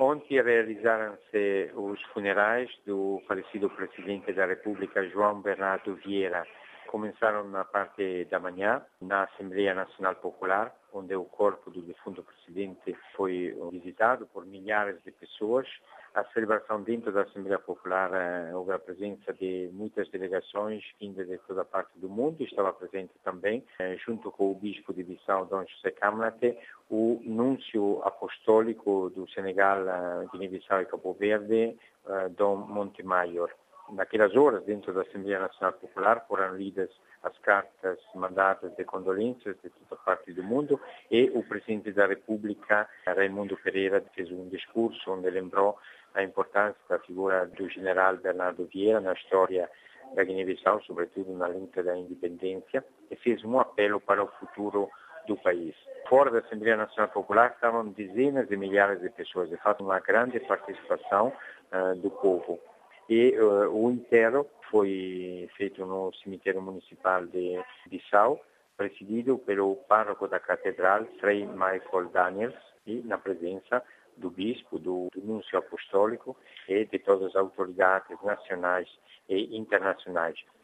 Ontem realizaram-se os funerais do falecido presidente da República, João Bernardo Vieira. Começaram na parte da manhã, na Assembleia Nacional Popular, onde o corpo do defunto presidente foi visitado por milhares de pessoas. A celebração dentro da Assembleia Popular houve a presença de muitas delegações vindas de toda parte do mundo. Estava presente também, junto com o bispo de Bissau, Dom José Camlate, o núncio apostólico do Senegal, Guiné-Bissau e Cabo Verde, Dom Montemayor. Naquelas horas, dentro da Assembleia Nacional Popular, foram lidas as cartas mandadas de condolências de toda parte do mundo e o presidente da República, Raimundo Pereira, fez um discurso onde lembrou a importância da figura do general Bernardo Vieira na história da Guiné-Bissau, sobretudo na luta da independência, e fez um apelo para o futuro do país. Fora da Assembleia Nacional Popular estavam dezenas de milhares de pessoas, de fato uma grande participação do povo. E o enterro foi feito no cemitério municipal de Bissau, presidido pelo pároco da catedral, Frei Michael Daniels, e na presença do bispo, do núncio apostólico e de todas as autoridades nacionais e internacionais.